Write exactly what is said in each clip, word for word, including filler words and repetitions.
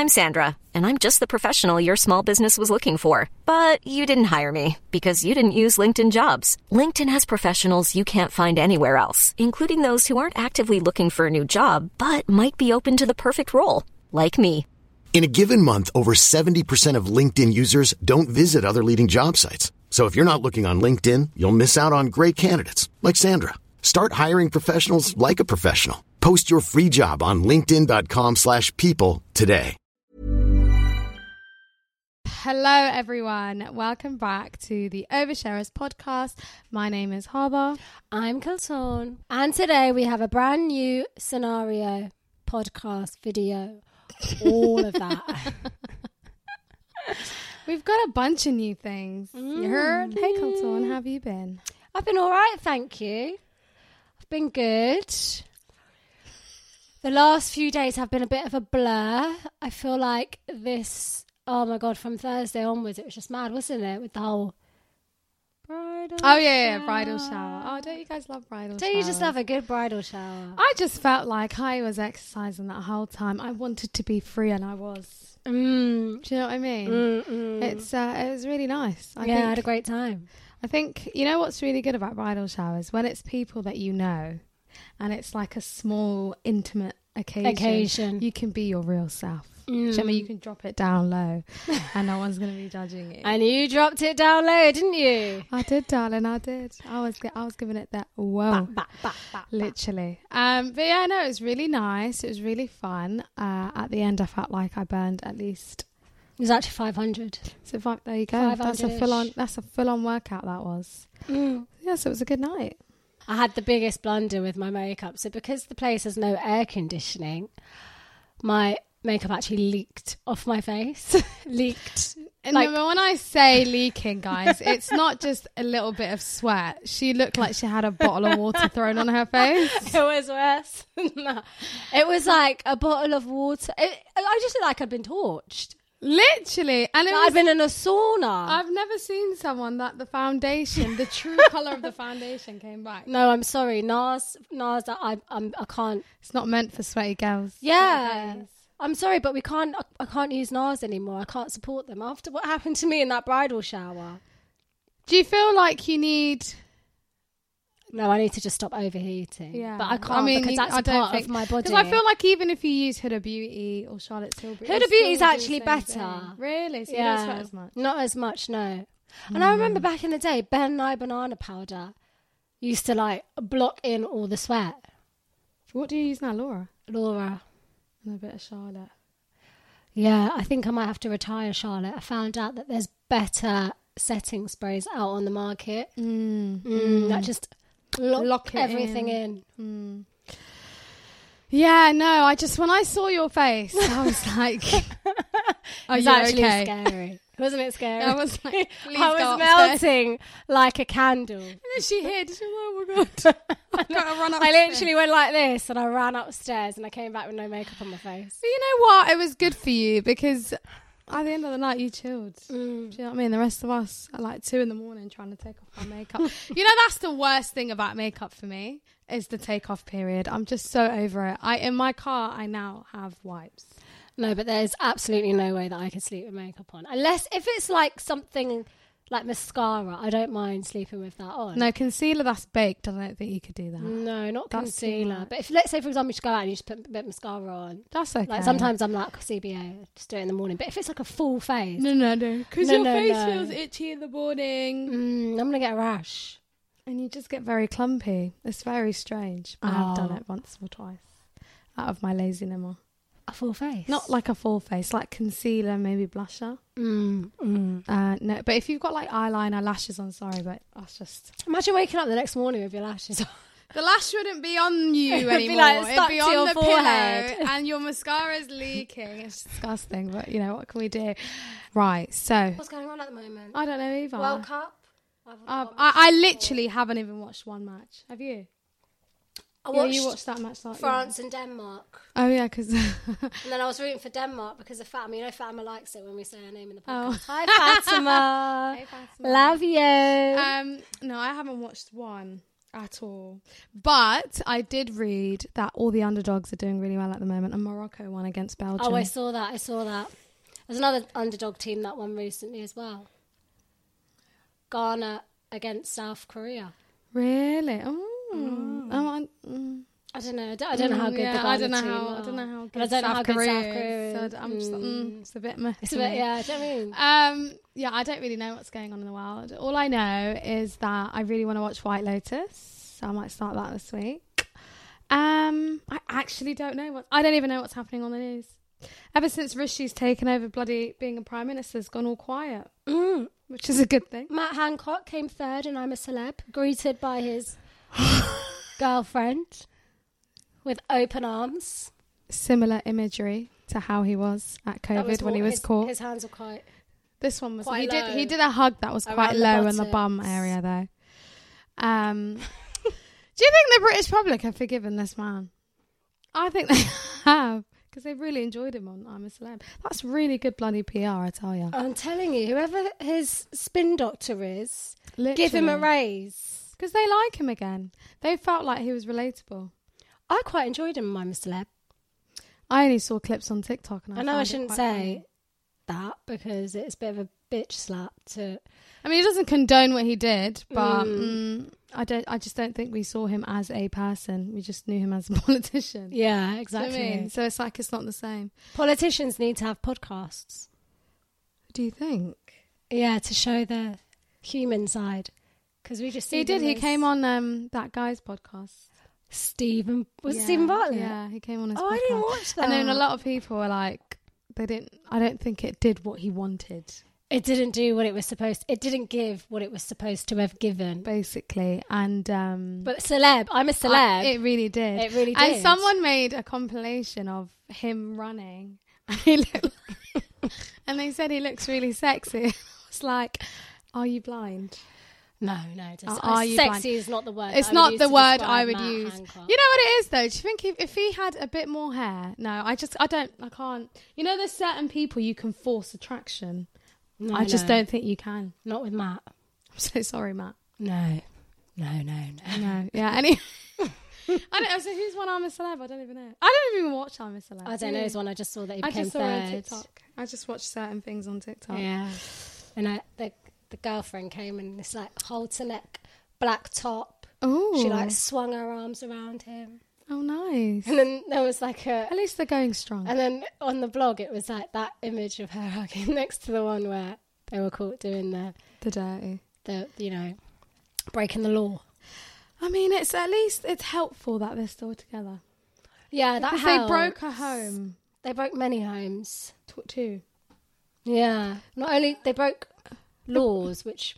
I'm Sandra, and I'm just the professional your small business was looking for. But you didn't hire me because you didn't use LinkedIn Jobs. LinkedIn has professionals you can't find anywhere else, including those who aren't actively looking for a new job, but might be open to the perfect role, like me. In a given month, over seventy percent of LinkedIn users don't visit other leading job sites. So if you're not looking on LinkedIn, you'll miss out on great candidates like Sandra. Start hiring professionals like a professional. Post your free job on linkedin.com slash people today. Hello, everyone. Welcome back to the Oversharers podcast. My name is Harbour. I'm Kiltorn. And today we have a brand new scenario, podcast, video, all of that. We've got a bunch of new things. Mm. You heard? Hey, Kiltorn, how have you been? I've been all right, thank you. I've been good. The last few days have been a bit of a blur. I feel like this, oh my God, from Thursday onwards, it was just mad, wasn't it? With the whole bridal Oh, yeah, yeah, shower. bridal shower. Oh, don't you guys love bridal Don't showers? you just love a good bridal shower? I just felt like I was exercising that whole time. I wanted to be free, and I was. Mm. Do you know what I mean? Mm, mm. It's uh, it was really nice. I yeah, think, I had a great time. I think, you know what's really good about bridal showers? When it's people that you know, and it's like a small, intimate occasion. Occasion. You can be your real self. Mm. Do you know what I mean? You can drop it down low and no one's going to be judging you. And you dropped it down low, didn't you? I did, darling, I did. I was I was giving it that whoa. Bah, bah, bah, bah, Literally. Um, but yeah, no, it was really nice. It was really fun. Uh, at the end, I felt like I burned at least... It was actually five hundred. So five, there you go. That's a full on. That's a full on workout. That was. Mm. Yeah, so it was a good night. I had the biggest blunder with my makeup. So because the place has no air conditioning, my makeup actually leaked off my face. leaked. And like, when I say leaking, guys, it's not just a little bit of sweat. She looked like she had a bottle of water thrown on her face. It was worse. No. It was like a bottle of water. It, I just looked like I'd been torched. Literally. And it Like was, I'd been in a sauna. I've never seen someone that the foundation, the true colour of the foundation came back. No, I'm sorry. NARS, NARS, I, I'm, I can't. It's not meant for sweaty girls. Yeah. I'm sorry, but we can't. I, I can't use NARS anymore. I can't support them after what happened to me in that bridal shower. Do you feel like you need... No, I need to just stop overheating. Yeah. But I can't I mean, because you, that's I a don't part think, of my body. Because I feel like even if you use Huda Beauty or Charlotte Tilbury... Huda Beauty is actually better. Thing. Really? So yeah. you don't sweat as much? Not as much, no. Mm. And Hmm. I remember back in the day, Ben Nye banana powder used to like block in all the sweat. What do you use now, Laura? Laura. And a bit of Charlotte. Yeah, I think I might have to retire Charlotte. I found out that there's better setting sprays out on the market. Mm. Mm, Mm. that just lock, Lock it everything in. in. Mm. Yeah, no, I just, when I saw your face, I was like, are It's you actually okay? scary. Wasn't it scary? I was like, please I go was upstairs. melting like a candle. And then she hid. She was like, oh my God. I've got to run I upstairs. literally went like this and I ran upstairs and I came back with no makeup on my face. But you know what? It was good for you because at the end of the night, you chilled. Mm. Do you know what I mean? The rest of us are like two in the morning trying to take off our makeup. You know, that's the worst thing about makeup for me is the take off period. I'm just so over it. I in my car, I now have wipes. No, but there's absolutely no way that I could sleep with makeup on. Unless if it's like something like mascara, I don't mind sleeping with that on. No, concealer that's baked. I don't think you could do that. No, not That's too concealer. much. But if, let's say, for example, you just go out and you just put a bit of mascara on. That's okay. Like sometimes I'm like C B A, just do it in the morning. But if it's like a full face, No, no, no. Because No, your no, face no. feels itchy in the morning. mm, I'm going to get a rash. And you just get very clumpy. It's very strange. I have done Oh. it once or twice. Out of my lazy nimmer. A full face? Not like a full face, like concealer, maybe blusher. Mm, mm. Uh, no, but if you've got like eyeliner, lashes on, sorry, but that's just... Imagine waking up the next morning with your lashes on. The lash wouldn't be on you It'd be, anymore. like, It'd stuck be to on your the forehead. pillow and your mascara's leaking. It's disgusting, but you know, what can we do? Right, so... What's going on at the moment? I don't know either. World Cup? Uh, I, I literally haven't even watched one match. Have you? I Yeah, watched you watched that match like France and Denmark. Oh yeah, because And then I was rooting for Denmark because of Fatima. You know Fatima likes it when we say her name in the Oh. podcast. Hi Fatima. Hey, Fatima. Love you. um no, I haven't watched one. At all. But I did read that all the underdogs are doing really well at the moment, and Morocco won against Belgium. Oh, I saw that. I saw that. There's another underdog team that won recently as well. Ghana against South Korea. Really? Oh, mm. oh I, mm. I don't know. I don't, I don't know how good yeah, the Ghana I don't know team how. are. I don't know how good. But I don't South know how good Korea South Korea is. is. So I'm just like, mm, it's a bit meh. It's a bit, yeah. Do you know what I mean? Um, yeah, I don't really know what's going on in the world. All I know is that I really want to watch White Lotus, so I might start that this week. Um, I actually don't know what. I don't even know what's happening on the news. Ever since Rishi's taken over, bloody being a prime minister, has gone all quiet, Mm. which is a good thing. Matt Hancock came third and I'm a Celeb, greeted by his girlfriend with open arms. Similar imagery to how he was at That COVID was when what- he was his, caught. His hands were quite... This one was quite he did low. he did a hug that was Around quite the low in the bum buttocks. area though. Um, do you think the British public have forgiven this man? I think they have, because they've really enjoyed him on I'm a Celeb. That's really good bloody P R, I tell you. I'm telling you, whoever his spin doctor is, give him a raise. Because they like him again. They felt like he was relatable. I quite enjoyed him in I'm a Celeb. I only saw clips on TikTok, and I, I know I found it shouldn't quite say funny. that because it's a bit of a bitch slap to... I mean, he doesn't condone what he did, but Mm. mm, I don't. I just don't think we saw him as a person. We just knew him as a politician. Yeah, Do you know exactly. what I mean? So it's like it's not the same. Politicians need to have podcasts. Do you think? Yeah, to show the human side. Because we just see He did. them He as came on um, that guy's podcast. Stephen... Was it Yeah, Stephen Bartlett? Yeah, he came on his Oh, podcast. I didn't watch that. And then a lot of people were like, they didn't. I don't think it did what he wanted. It didn't do what it was supposed... It didn't give what it was supposed to have given. Basically, and um, But celeb. I'm a celeb. I- it really did. It really And did. someone made a compilation of him running, and he looked, and they said he looks really sexy. I was like, "Are you blind?" No, no. It doesn't. Uh, are you sexy blind? is not the word. It's I would not use the to word describe I would Matt use. Hancock. You know what it is though? Do you think if, if he had a bit more hair? No, I just I don't I can't. You know, there's certain people you can force attraction. No, I just no. don't think you can. Not with Matt. I'm so sorry, Matt. No. No, no, no. No, yeah. Any. I don't know. So who's won I'm a Celeb? I don't even know. I don't even watch I'm a Celeb. I don't know his one. I just saw that he I became just saw it on third. TikTok. I just watch certain things on TikTok. Yeah. And I, the the girlfriend came in this like halter neck black top. Oh, She like swung her arms around him. oh, nice. And then there was like a... At least they're going strong. And then on the blog, it was like that image of her hugging next to the one where they were caught doing the, the dirty. the you know, breaking the law. I mean, it's at least it's helpful that they're still together. Yeah, that Because helps. they broke her home They broke many homes. t- too. Yeah. Not only they broke laws, which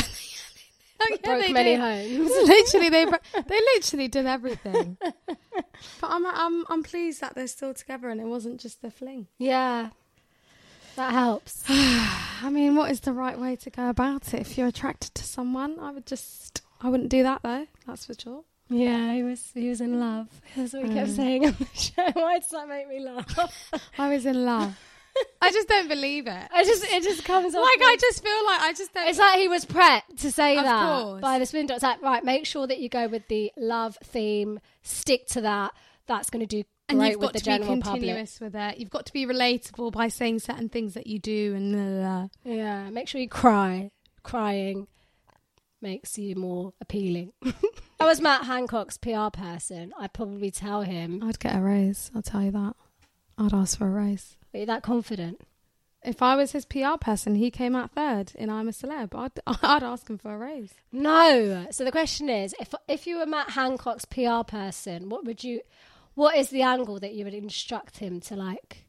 Oh, yeah, broke they many did. homes. literally, they bro- they literally did everything. But I'm I'm I'm pleased that they're still together and it wasn't just a fling. Yeah. That helps. I mean, what is the right way to go about it? If you're attracted to someone, I would just I wouldn't do that though. That's for sure. Yeah, he was he was in love. That's what we kept Mm. saying on the show. Why does that make me laugh? I was in love. I just don't believe it. I just it just comes off Like with- I just feel like I just don't. It's like he was prepped to say Of that course. by the spin doctor. It's like, right, make sure that you go with the love theme, stick to that. That's going to do and great you've with got the to be general public. continuous with it. You've got to be relatable by saying certain things that you do and blah, blah, blah. Yeah, make sure you cry. Crying makes you more appealing. I was Matt Hancock's P R person. I'd probably tell him, I'd get a raise. I'll tell you that. I'd ask for a raise. are you that confident? If I was his P R person, he came out third in I'm a Celeb, I'd, I'd ask him for a raise. No. So the question is, if if you were Matt Hancock's P R person, what would you, what is the angle that you would instruct him to like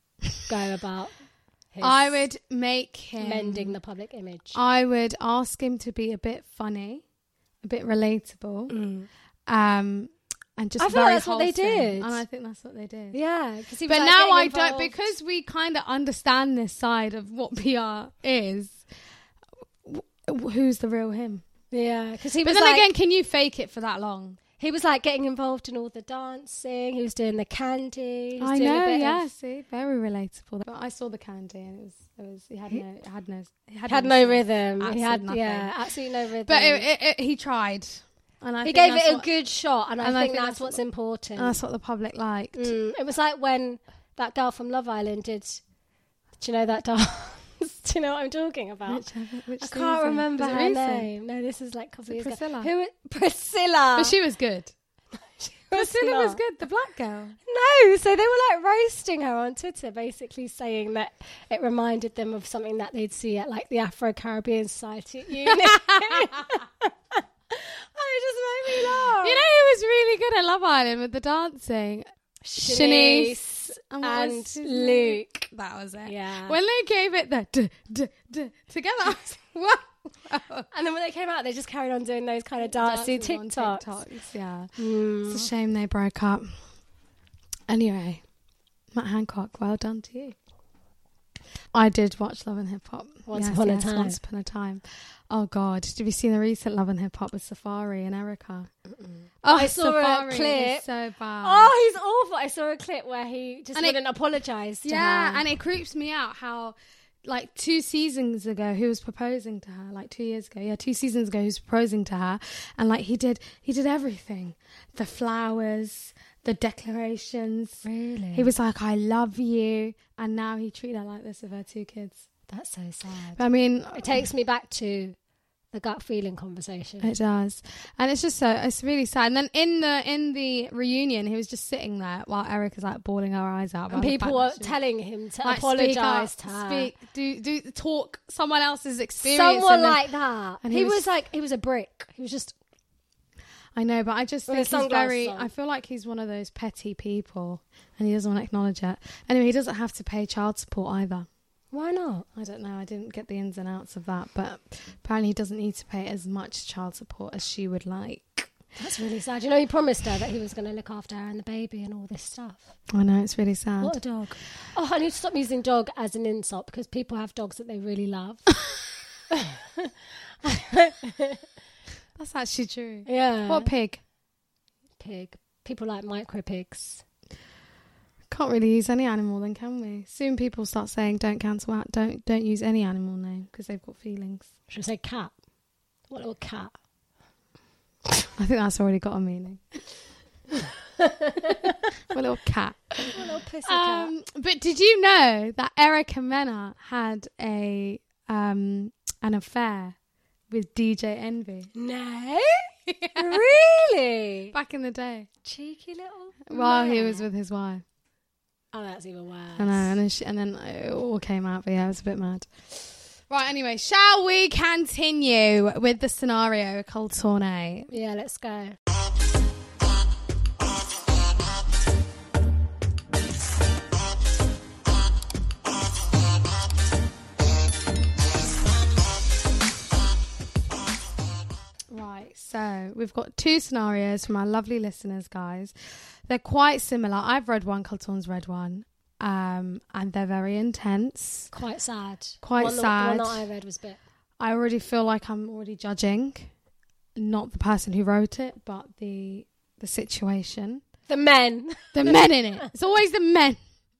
go about? His I would make him... mending the public image. I would ask him to be a bit funny, a bit relatable, Mm. um, and just I feel very that's what they wholesome. did. And I think that's what they did. Yeah, because But now I don't, because we kind of understand this side of what P R is. w- Who's the real him? Yeah, because he But was then like, again, can you fake it for that long? he was like getting involved in all the dancing. He was doing the candy. He was I doing know, a bit yeah. of- See, very relatable. But I saw the candy, and it was, it was. He had no, it had no, it He had no song. rhythm. He Absolute had nothing. yeah, absolutely no rhythm. But it, it, it, he tried. And I he think gave that's it a what, good shot, and I and I think, think that's, that's what's what- important. and that's what the public liked. Mm, it was like when that girl from Love Island did. Do you know that dance? Do you know what I'm talking about? Which, which I season? can't remember Was it her recent? name. No, this is like a couple Was years it Priscilla? ago. Who? Priscilla. But she was good. She Priscilla was not. good. The black girl. No, so they were like roasting her on Twitter, basically saying that it reminded them of something that they'd see at like the Afro-Caribbean Society at uni. And it just made me laugh. You know who was really good at Love Island with the dancing? Shanice And, what and was his name? Luke. That was it. Yeah. When they gave it the d d d together, I was like, wow. And then when they came out, they just carried on doing those kind of dancey Dancing on TikToks. TikToks, yeah. Mm. It's a shame they broke up. Anyway, Matt Hancock, well done to you. I did watch Love and Hip Hop. Once Yes, upon a yes, time. Once upon a time. Oh God, have you seen the recent Love and Hip Hop with Safari and Erica? Oh, I saw a Safari clip. is so bad. Oh, he's awful. I saw a clip where he just And it- wouldn't apologise to yeah, her. and it creeps me out how, like, two seasons ago, he was proposing to her. Like two years ago, yeah, two seasons ago, he was proposing to her, and like he did, he did everything, the flowers, the declarations. Really? He was like, "I love you," and now he treated her like this with her two kids. That's so sad. I mean, It takes me back to the gut feeling conversation. it does, and it's just so it's really sad. And then in the in the reunion, he was just sitting there while Erica's like bawling her eyes out, and about the people fact were that she- telling him to like, apologise to speak up, her. speak, do do talk someone else's experience. Someone and then- like that. and he, he was, was- like, he was a brick. He was just, I know, but I just With think his he's sunglasses very. on. I feel like he's one of those petty people, and he doesn't want to acknowledge it. Anyway, he doesn't have to pay child support either. why not? I don't know. I didn't get the ins and outs of that, but apparently he doesn't need to pay as much child support as she would like. That's really sad. You know, he promised her that he was going to look after her and the baby and all this stuff. I know, it's really sad. What a dog. Oh, I need to stop using dog as an insult because people have dogs that they really love. That's actually true. Yeah. What pig? pig? People like micro pigs. Can't really use any animal, then, can we? Soon people start saying don't cancel out, don't don't use any animal name because they've got feelings. Should I say cat? What little cat? I think that's already got a meaning. What little cat. What little pussy cat? Um, but did you know that Erica Mena had a um, an affair with D J Envy No? Really? back in the day Cheeky little. while he man. was with his wife? Oh, that's even worse. I know, and then she, and then it all came out. But yeah, it was a bit mad. Right. Anyway, shall we continue with the scenario called Tournay? Yeah, let's go. Right, so we've got two scenarios from our lovely listeners, guys. They're quite similar. I've read one, Colton's read one, um, and they're very intense. Quite sad. Quite one sad. That, the one that I read was a bit. I already feel like I'm already judging, not the person who wrote it, but the the situation. The men. The men in it. It's always the men.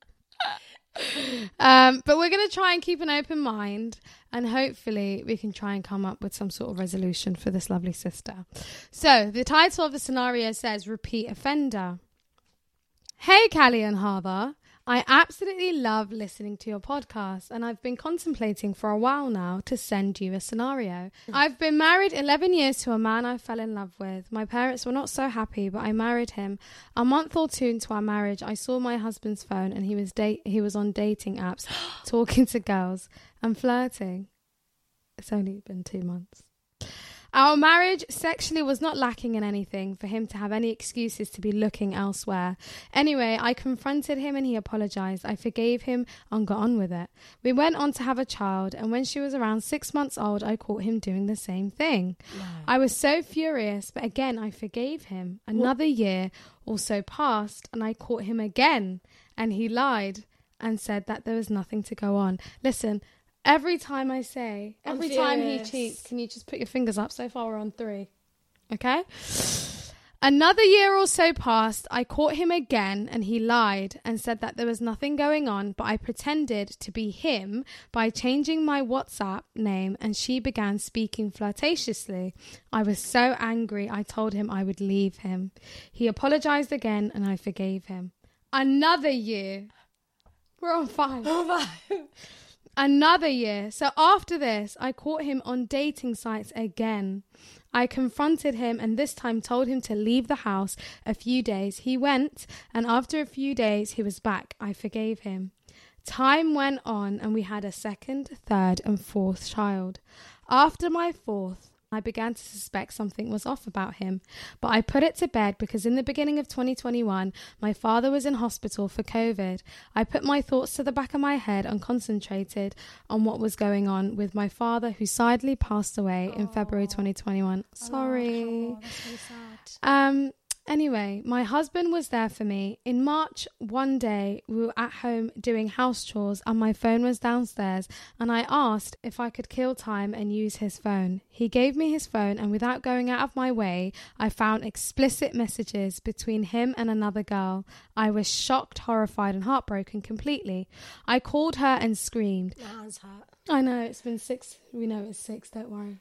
Um, but we're going to try and keep an open mind, and hopefully we can try and come up with some sort of resolution for this lovely sister. So the title of the scenario says repeat offender. Hey Callie and Harther, I absolutely love listening to your podcast, and I've been contemplating for a while now to send you a scenario. I've been married eleven years to a man I fell in love with. My parents were not so happy, but I married him. A month or two into our marriage, I saw my husband's phone, and he was date he was on dating apps, talking to girls and flirting. It's only been two months. Our marriage sexually was not lacking in anything for him to have any excuses to be looking elsewhere. Anyway, I confronted him and he apologized. I forgave him and got on with it. We went on to have a child, and when she was around six months old, I caught him doing the same thing. No. I was so furious, but again, I forgave him. Another what? year also passed, and I caught him again, and he lied and said that there was nothing to go on. Listen, every time I say, every time he cheats, can you just put your fingers up? So far we're on three. Okay? Another year or so passed. I caught him again and he lied and said that there was nothing going on, but I pretended to be him by changing my WhatsApp name and she began speaking flirtatiously. I was so angry, I told him I would leave him. He apologized again and I forgave him. Another year. We're on five. Another year. So after this, I caught him on dating sites again. I confronted him and this time told him to leave the house a few days. He went and after a few days he was back. I forgave him. Time went on and we had a second, third and fourth child. After my fourth, I began to suspect something was off about him, but I put it to bed because in the beginning of twenty twenty-one, my father was in hospital for COVID. I put my thoughts to the back of my head and concentrated on what was going on with my father, who sadly passed away in February twenty twenty-one. Sorry. Oh, that's really sad. Um, Anyway, my husband was there for me. In March, one day, we were at home doing house chores and my phone was downstairs and I asked if I could kill time and use his phone. He gave me his phone and without going out of my way, I found explicit messages between him and another girl. I was shocked, horrified and heartbroken completely. I called her and screamed. My hand's hurt. I know, it's been six. We know it's six, don't worry.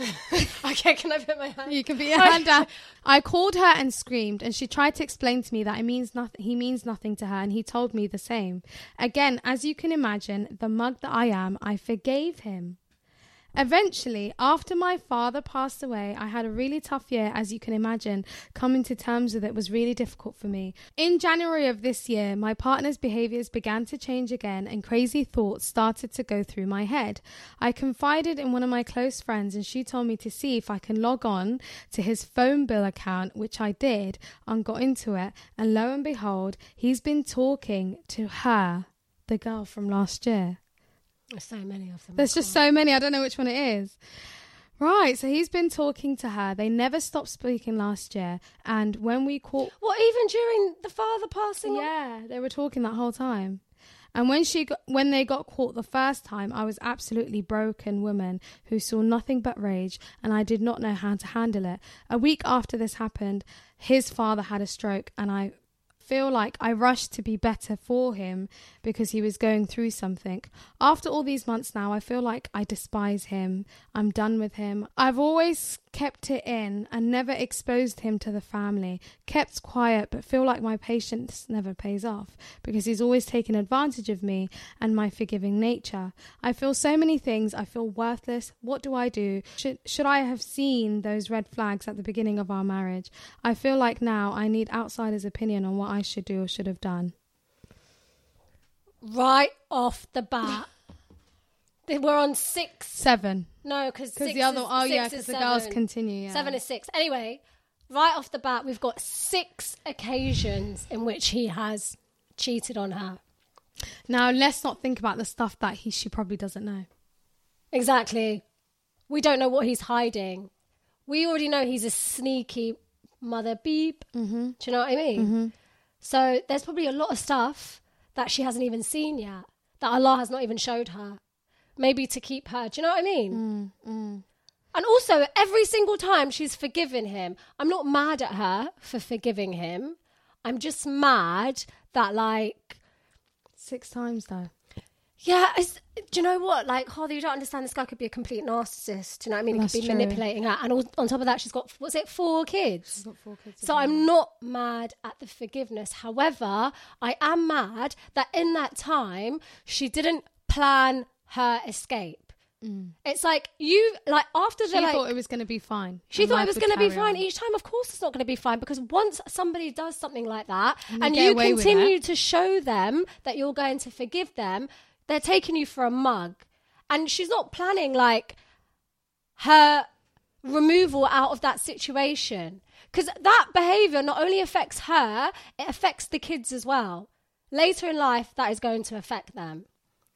Okay, can I put my hand? You can put your hand down. I called her and screamed, and she tried to explain to me that it means nothing. He means nothing to her, and he told me the same. Again, as you can imagine, the mug that I am, I forgave him. Eventually, after my father passed away, I had a really tough year, as you can imagine. Coming to terms with it was really difficult for me. In January of this year, my partner's behaviours began to change again and crazy thoughts started to go through my head. I confided in one of my close friends and she told me to see if I can log on to his phone bill account, which I did and got into it. And lo and behold, he's been talking to her, the girl from last year. There's so many of them. There's just so many. I don't know which one it is. Right. So he's been talking to her. They never stopped speaking last year. And when we caught... What, even during the father passing? Yeah, they were talking that whole time. And when she got, when they got caught the first time, I was absolutely broken woman who saw nothing but rage and I did not know how to handle it. A week after this happened, his father had a stroke and I feel like I rushed to be better for him because he was going through something. After all these months now, I feel like I despise him. I'm done with him. I've always kept it in and never exposed him to the family. Kept quiet, but feel like my patience never pays off because he's always taken advantage of me and my forgiving nature. I feel so many things. I feel worthless. What do I do? Should, should I have seen those red flags at the beginning of our marriage? I feel like now I need outsiders' opinion on what I should do or should have done. Right off the bat. We're on six. Seven. No, because six the other, is, oh six yeah, is because the seven. girls continue. Yeah. Seven is six. Anyway, right off the bat, we've got six occasions in which he has cheated on her. Now, let's not think about the stuff that he she probably doesn't know. Exactly. We don't know what he's hiding. We already know he's a sneaky mother beep. Mm-hmm. Do you know what I mean? Mm-hmm. So there's probably a lot of stuff that she hasn't even seen yet, that Allah has not even showed her. Maybe to keep her. Do you know what I mean? Mm, mm. And also, every single time she's forgiven him, I'm not mad at her for forgiving him. I'm just mad that, like... Six times, though. Yeah, it's, do you know what? Like, Hardy, you don't understand. This guy could be a complete narcissist. Do you know what I mean? He That's could be true. manipulating her. And all, on top of that, she's got, what's it, four kids? She's got four kids. So I'm not mad at the forgiveness. However, I am mad that in that time, she didn't plan her escape. Mm. It's like, you, like, after the, She like... thought it was going to be fine. She thought it was going to be fine. On. Each time, of course, it's not going to be fine because once somebody does something like that and, and you continue to show them that you're going to forgive them, they're taking you for a mug. And she's not planning, like, her removal out of that situation. Because that behaviour not only affects her, it affects the kids as well. Later in life, that is going to affect them.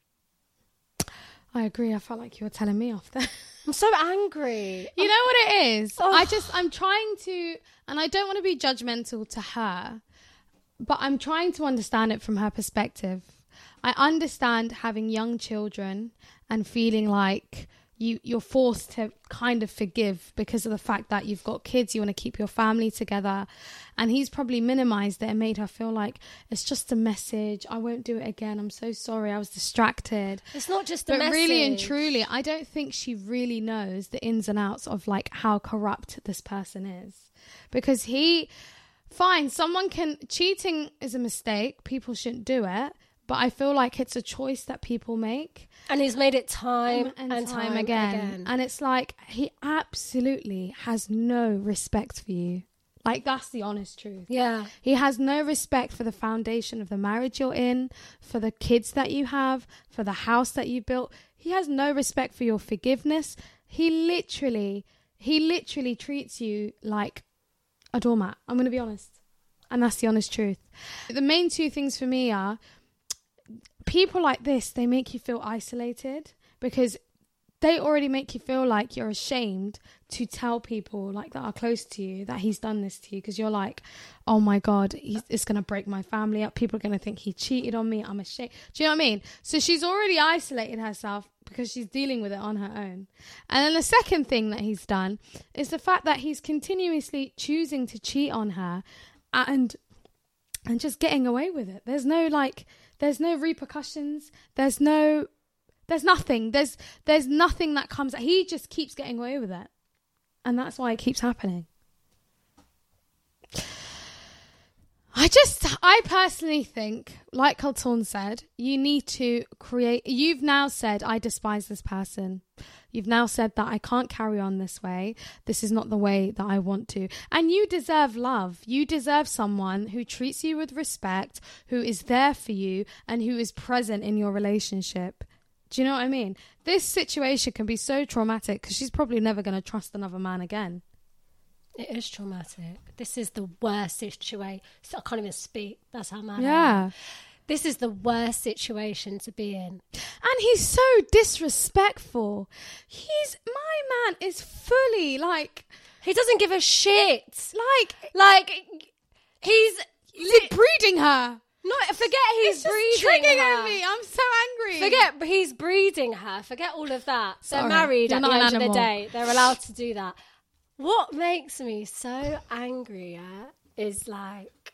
I agree. I felt like you were telling me off there. I'm so angry. You know what it is? Oh. I just, I'm trying to, and I don't want to be judgmental to her, but I'm trying to understand it from her perspective. I understand having young children and feeling like you you're forced to kind of forgive because of the fact that you've got kids, you want to keep your family together, and he's probably minimized it and made her feel like it's just a message, I won't do it again, I'm so sorry, I was distracted. It's not just a but message. Really and truly, I don't think she really knows the ins and outs of like how corrupt this person is, because he fine, someone can cheating is a mistake, people shouldn't do it, but I feel like it's a choice that people make. And he's made it time and, and, time, time again. again. And it's like, he absolutely has no respect for you. Like, that's the honest truth. Yeah. He has no respect for the foundation of the marriage you're in, for the kids that you have, for the house that you built. He has no respect for your forgiveness. He literally, he literally treats you like a doormat. I'm going to be honest. And that's the honest truth. The main two things for me are, people like this, they make you feel isolated because they already make you feel like you're ashamed to tell people like that are close to you that he's done this to you, because you're like, oh my God, he's, it's going to break my family up. People are going to think he cheated on me. I'm ashamed. Do you know what I mean? So she's already isolated herself because she's dealing with it on her own. And then the second thing that he's done is the fact that he's continuously choosing to cheat on her and and just getting away with it. There's no like, there's no repercussions. There's no, there's nothing. There's there's nothing that comes. He just keeps getting away with it, and that's why it keeps happening. I just, I personally think, like Colton said, you need to create. You've now said, I despise this person. You've now said that I can't carry on this way. This is not the way that I want to. And you deserve love. You deserve someone who treats you with respect, who is there for you, and who is present in your relationship. Do you know what I mean? This situation can be so traumatic because she's probably never going to trust another man again. It is traumatic. This is the worst situation. I can't even speak. That's how mad I Yeah. am. This is the worst situation to be in. And he's so disrespectful. He's, my man is fully like, He doesn't give a shit. like, Like, he's... he's breeding her. No, forget he's It's just breeding triggering her. me. I'm so angry. Forget he's breeding her. Forget all of that. They're Sorry, married you're at the not an end of the animal. day. They're allowed to do that. What makes me so angry yeah, is like,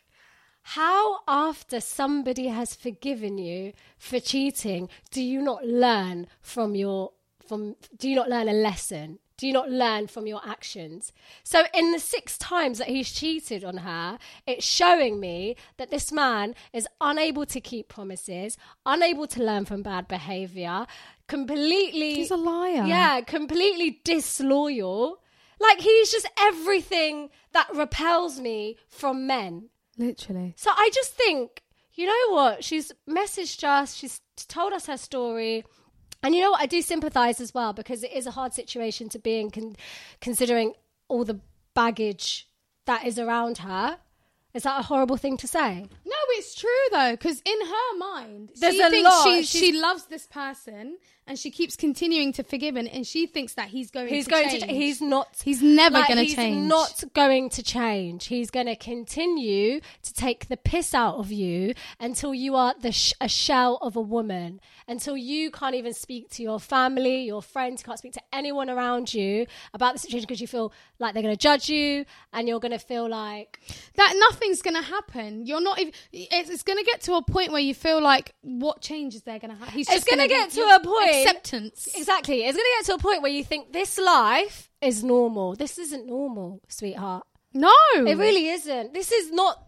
how after somebody has forgiven you for cheating, do you not learn from your, from, do you not learn a lesson? Do you not learn from your actions? So in the six times that he's cheated on her, it's showing me that this man is unable to keep promises, unable to learn from bad behaviour, completely... He's a liar. Yeah, completely disloyal. Like, he's just everything that repels me from men. Literally. So I just think, you know what? She's messaged us. She's told us her story. And you know what? I do sympathise as well, because it is a hard situation to be in, con- considering all the baggage that is around her. Is that a horrible thing to say? No, it's true though, because in her mind, There's she a thinks lot. she, She's- she loves this person, and she keeps continuing to forgive him, and she thinks that he's going He's to going change. to. He's not. He's never like, going to he's change. not going to change. He's going to continue to take the piss out of you until you are the sh- a shell of a woman. Until you can't even speak to your family, your friends, you can't speak to anyone around you about the situation because you feel like they're going to judge you, and you're going to feel like that nothing's going to happen. You're not even. It's, it's going to get to a point where you feel like, what change is there going to happen? He's It's just gonna gonna get to you- a point- acceptance. exactly. It's going to get to a point where you think this life is normal. This isn't normal, sweetheart. No, It really isn't. This is not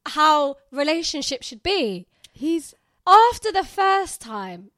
how relationships should be. He's After the first time,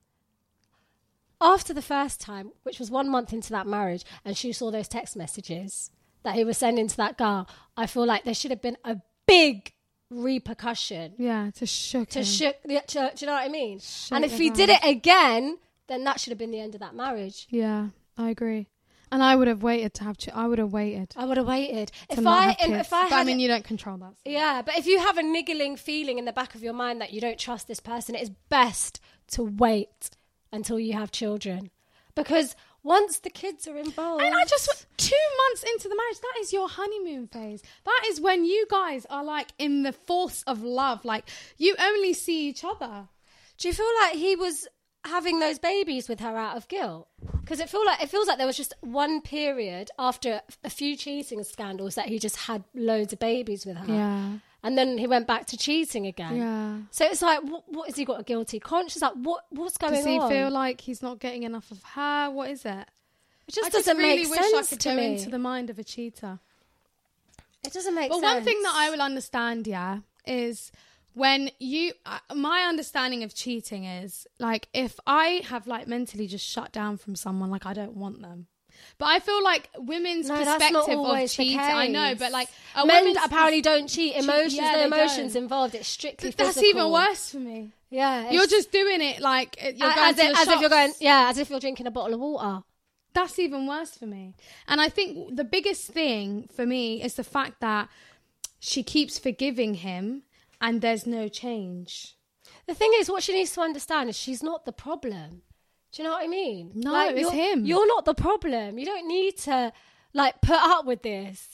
after the first time, which was one month into that marriage, and she saw those text messages that he was sending to that girl, I feel like there should have been a big repercussion yeah to shook to him. shook. Do, do you know what I mean? Shook And if him he up. did it again, then that should have been the end of that marriage. Yeah, I agree. And I would have waited to have. Ch- I would have waited. I would have waited. To If not I, have if, kids. if I But I had, mean, you don't control that. so. yeah, but if you have a niggling feeling in the back of your mind that you don't trust this person, it is best to wait until you have children, because once the kids are involved, And I just two months into the marriage, that is your honeymoon phase. That is when you guys are like in the force of love. Like, you only see each other. do you feel like he was having those babies with her out of guilt? Because it feel like it feels like there was just one period after a few cheating scandals that he just had loads of babies with her. Yeah. And then he went back to cheating again. Yeah. So it's like, what, what has he got a guilty conscience? Like, what what's going on? Does he on? feel like he's not getting enough of her? What is it? It just I doesn't just really make wish sense I could to go me. into the mind of a cheater. It doesn't make but sense. But one thing that I will understand, yeah, is when you... Uh, my understanding of cheating is, like, if I have, like, mentally just shut down from someone, like, I don't want them. But I feel like women's no, perspective of cheating... I know, but, like... A Men apparently don't cheat. Emotions, yeah, no emotions don't. involved. It's strictly Th- physical. That's even worse for me. Yeah. You're just doing it, like... You're going as, to if, the as if you're going... shops. Yeah, as if you're drinking a bottle of water. That's even worse for me. And I think the biggest thing for me is the fact that she keeps forgiving him and there's no change. The thing is, what she needs to understand is she's not the problem. Do you know what I mean? No, like, it's you're, him. You're not the problem. You don't need to, like, put up with this.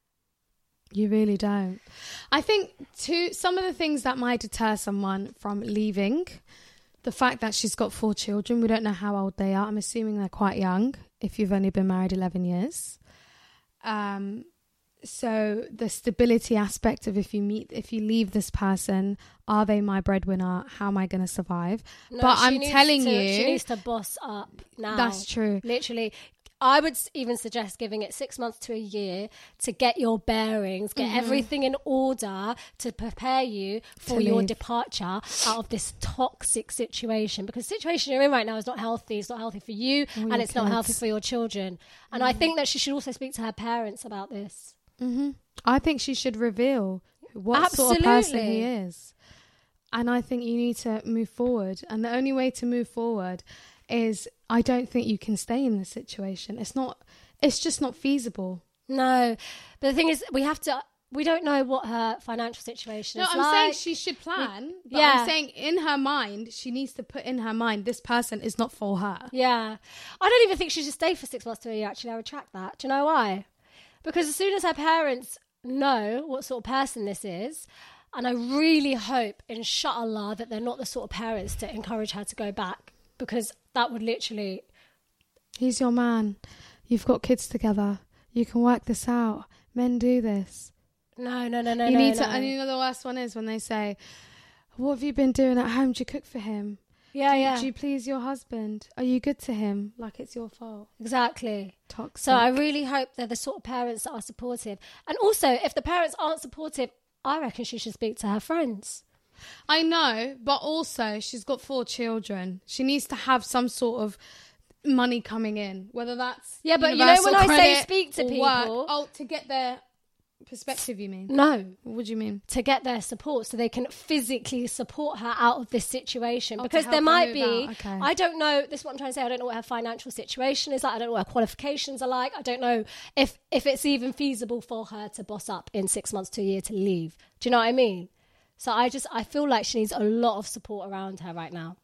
You really don't. I think, too, some of the things that might deter someone from leaving, the fact that she's got four children, we don't know how old they are. I'm assuming they're quite young, if you've only been married eleven years. Um... So the stability aspect of if you meet, if you leave this person, are they my breadwinner? How am I going to survive? No, but I'm needs telling to, you, she needs to boss up now. That's true. Literally, I would even suggest giving it six months to a year to get your bearings, get mm-hmm. everything in order to prepare you for to your leave. departure out of this toxic situation. Because the situation you're in right now is not healthy. It's not healthy for you, All and it's kids. not healthy for your children. And mm-hmm. I think that she should also speak to her parents about this. Mm-hmm. I think she should reveal what Absolutely. sort of person he is. And I think you need to move forward. And the only way to move forward is, I don't think you can stay in this situation. It's not, it's just not feasible. No. But the thing is, we have to, we don't know what her financial situation no, is I'm like. saying she should plan. But yeah. I'm saying in her mind, she needs to put in her mind, this person is not for her. Yeah. I don't even think she should stay for six months to a year, actually. I retract that. Do you know why? Because as soon as her parents know what sort of person this is, and I really hope, inshallah, that they're not the sort of parents to encourage her to go back, because that would literally... He's your man. You've got kids together. You can work this out. Men do this. No, no, no, no, you no, need no. to, and you know the worst one is when they say, what have you been doing at home? Do you cook for him? Yeah, do, yeah. Do you please your husband? Are you good to him? Like it's your fault. Exactly. Toxic. So I really hope they're the sort of parents that are supportive. And also, if the parents aren't supportive, I reckon she should speak to her friends. I know, but also she's got four children. She needs to have some sort of money coming in, whether that's yeah. But you know, when I say speak to people, work, oh, to get their perspective, you mean? No. What do you mean? To get their support so they can physically support her out of this situation. Oh, because there might be, okay. I don't know, this is what I'm trying to say, I don't know what her financial situation is like, I don't know what her qualifications are like, I don't know if, if it's even feasible for her to boss up in six months to a year to leave. Do you know what I mean? So I just, I feel like she needs a lot of support around her right now.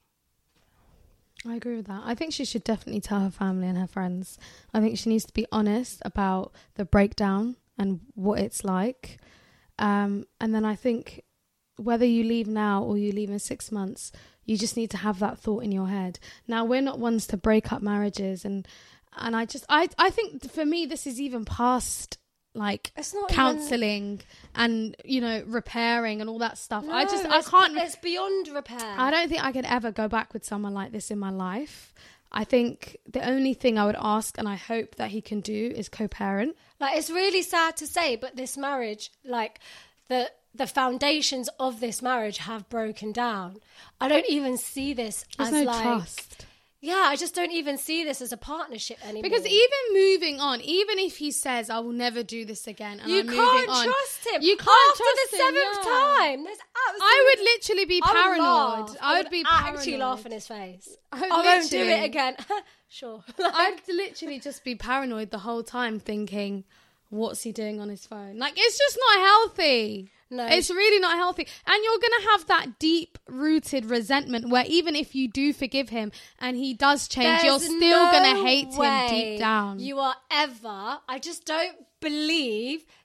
I agree with that. I think she should definitely tell her family and her friends. I think she needs to be honest about the breakdown and what it's like. Um, and then I think whether you leave now or you leave in six months, you just need to have that thought in your head. Now, we're not ones to break up marriages. And, and I just, I, I think for me, this is even past like it's not counselling even... and, you know, repairing and all that stuff. No, I just, I can't. It's beyond repair. I don't think I could ever go back with someone like this in my life. I think the only thing I would ask, and I hope that he can do, is co-parent. Like, it's really sad to say, but this marriage, like, the the foundations of this marriage have broken down. I don't even see this There's as, no like... trust. Yeah, I just don't even see this as a partnership anymore. Because even moving on, even if he says, I will never do this again, and you I'm can't moving on, trust him. You can't After trust the him, seventh yeah. time. There's absolutely... I would literally be I would paranoid. laugh. I would be paranoid. actually laugh in his face. I, would I won't do literally- it again. Sure. I'd literally just be paranoid the whole time thinking, what's he doing on his phone? Like, it's just not healthy. No. It's really not healthy. And you're going to have that deep-rooted resentment where even if you do forgive him and he does change, There's you're still no going to hate way him deep down. You are ever... I just don't believe